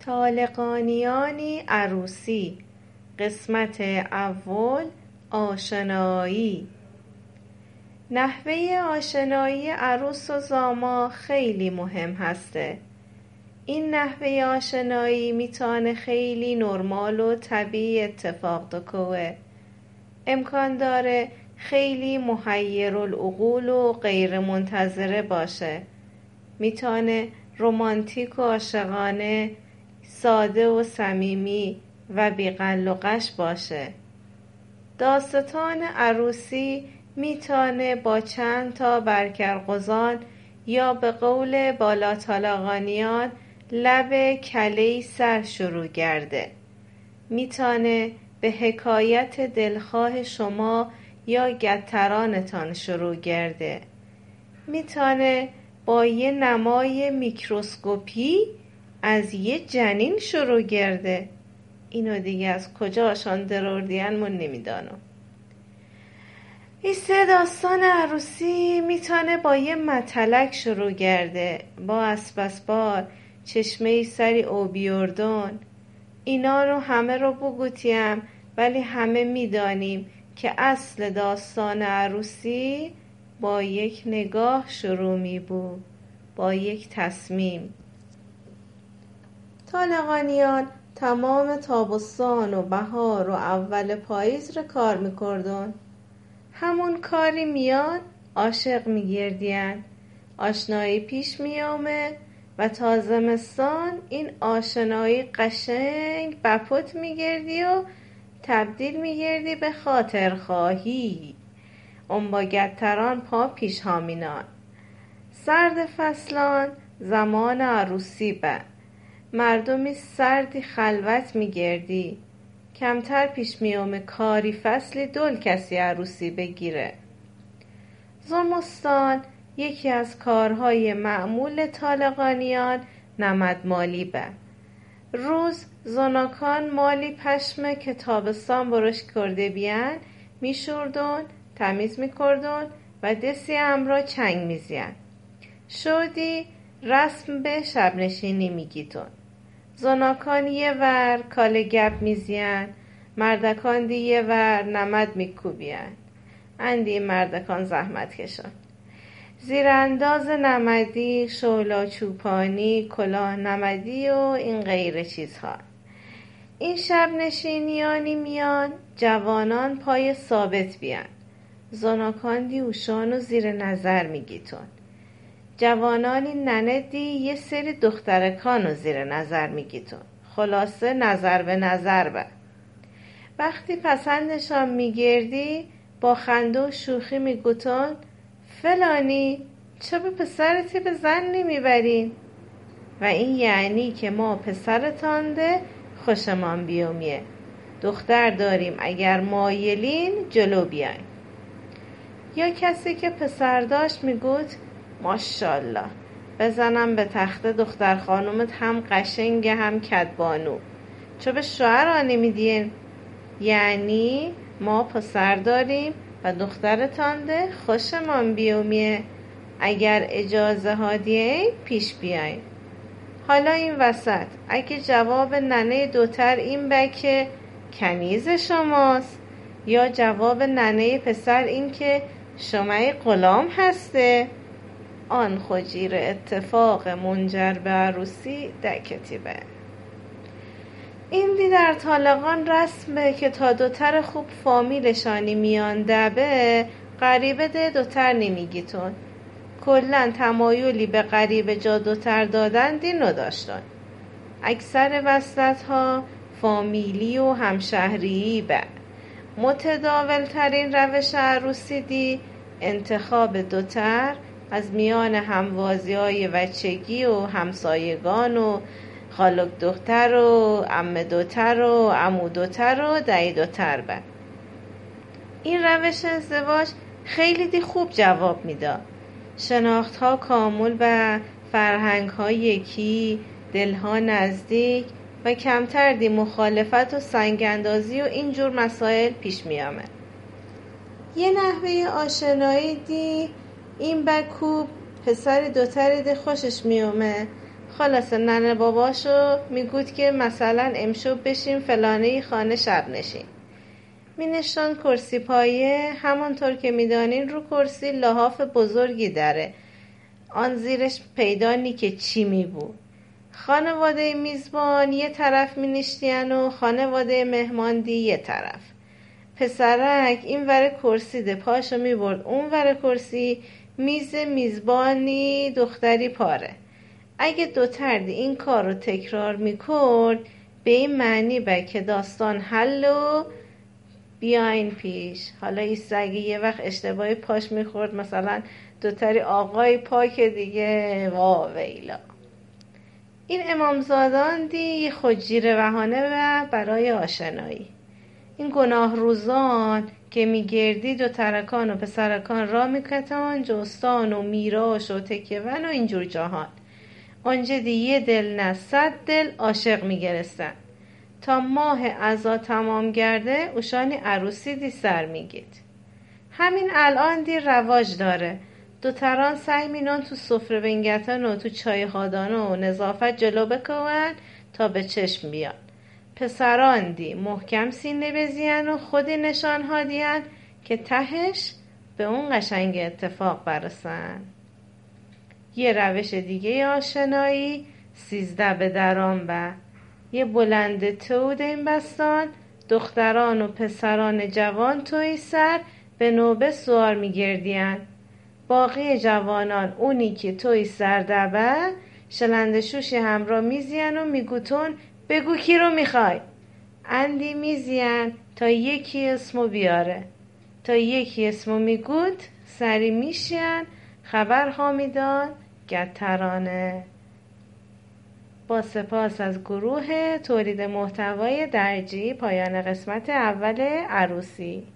طالقانیانی عروسی قسمت اول آشنایی. نحوه آشنایی عروس و زاما خیلی مهم هسته. این نحوه آشنایی میتونه خیلی نرمال و طبیعی اتفاق دکوه. امکان داره خیلی محیرالعقول و غیر منتظره باشه. میتونه رمانتیک و عاشقانه، ساده و صمیمی و بی‌غل و غش باشه. داستان عروسی میتونه با چند تا برکرغزان یا به قول بالاطالقانیان لب کله‌ای سر شروع گرده. میتونه به حکایت دلخواه شما یا گترانتان شروع گرده. میتونه با یه نمای میکروسکوپی از یه جنین شروع گرده. اینو دیگه از کجاشان دروردین من نمیدانم. ایسته داستان عروسی میتونه با یه متلک شروع گرده، با اسبسبار، چشمه سری اوبیوردون. اینا رو همه رو بگوتیم، ولی همه میدانیم که اصل داستان عروسی با یک نگاه شروع می بود، با یک تصمیم. طالقانیان تمام تابستان و بهار و اول پاییز رو کار میکردن. همون کاری میان عاشق میگردین، آشنایی پیش میامه و تا زمستان این آشنایی قشنگ بپوت میگردی و تبدیل میگردی به خاطرخواهی. اون با گتران پا پیش هامینان. سرد فصلان زمان عروسی به مردمی سردی خلوت میگردی. کمتر پیش میومه کاری فصلی دل کسی عروسی بگیره. زمستان یکی از کارهای معمول طالقانیان نمدمالی به. روز زناکان مالی پشمه که تابستان برش کرده بیان میشوردن، تمیز میکردن و دسی امرا چنگ میزین. شودی رسم به شب نشینی میگیتون. زناکان یه ور کاله گپ میزین، مردکان دی یه ور نمد میکوبین. اندی مردکان زحمت کشن. زیر انداز نمدی، شولا چوپانی، کلاه نمدی و این غیر چیزها. این شب نشینیانی میان، جوانان پای ثابت بیان. زناکان دی اوشانو زیر نظر میگیتون. جوانانی نندی یه سری دخترکانو زیر نظر میگیتون. خلاصه نظر به نظر به. وقتی پسندشان میگردی با خنده و شوخی میگوتون فلانی چه به پسرتی به زن نمیبرین؟ و این یعنی که ما پسرتان ده خوشمان بیومیه. دختر داریم، اگر مایلین جلو بیاین. یا کسی که پسر داشت میگوت ماشاءالله بزنم به تخت دختر خانومت هم قشنگه هم کدبانو. چه به شوهر نمیدین؟ یعنی ما پسر داریم و دخترتان ده خوشمان بیومیه. اگر اجازه ها دیه پیش بیاین. حالا این وسط اگه جواب ننه دوتر این به که کنیز شماست، یا جواب ننه پسر این که شمای غلام هسته، آن خجیر اتفاق منجر به عروسی دکتی به. این دی در طالقان رسمه که تا دوتر خوب فامیلشانی میان دبه غریبه ده دوتر نمیگیتون. کلن تمایلی به غریبه جا دوتر دادن دی نداشتن. اکثر وصلت ها فامیلی و همشهری به. متداول ترین روش عروسی دی انتخاب دوتر از میان هموازی های بچگی و همسایگان و خالک دختر و عمه دوتر و عمو دوتر و دایی دوتر به. این روش ازدواج خیلی دی خوب جواب میده. شناخت ها کامل به فرهنگ ها یکی، دل ها نزدیک و کمتر دی مخالفت و سنگ اندازی و اینجور مسائل پیش میامه. یه نحوه آشنایی دی این بکوب پسر دوتری دی خوشش میومه. خلاصه ننه باباشو میگود که مثلا امشب بشین فلانه خانه شب نشین. می نشان کرسی پایه. همانطور که می دانین رو کرسی لحاف بزرگی داره. آن زیرش پیدا نی که چی می بود. خانواده میزبان یه طرف می نشتین و خانواده مهماندی یه طرف. پسرک این ور کرسی ده پاشو می برد اون ور کرسی. میز میزبانی دختری پاره. اگه دو تردی این کار رو تکرار می کرد به این معنی به که داستان حل و بیاین پیش. حالا ایسته اگه یه وقت اشتباهی پاش میخورد مثلا دوتری آقای پاک دیگه وا ویلا. این امامزادان دی خودگیر بهانه و برای آشنایی. این گناه روزان که میگردی دو ترکان و پسرکان را میکتان جستان و میراش و تکیون و اینجور جاهان. آنجا دی یه دل نه 100 دل عاشق میگرستن. تا ماه عزا تمام گرده اوشانی عروسی دی سر میگید. همین الان دی رواج داره. دوتران سعی مینان تو سفره بنگتن و تو چای هادانه و نظافت جلو بکوان تا به چشم بیان. پسران دی محکم سینه بزین و خودی نشان ها دیان که تهش به اون قشنگ اتفاق برسن. یه روش دیگه آشنایی 13 به دران به. یه بلند تود این بستان دختران و پسران جوان توی سر به نوبه سوار میگردین. باقی جوانان اونی که توی سر دبه شلندشوشی همراه میزین و میگوتون بگو کی رو میخوای. اندی میزین تا یکی اسمو بیاره. تا یکی اسمو میگود سری میشین خبر ها میدان گترانه. با سپاس از گروه تولید محتوای درجی پایان قسمت اول عروسی.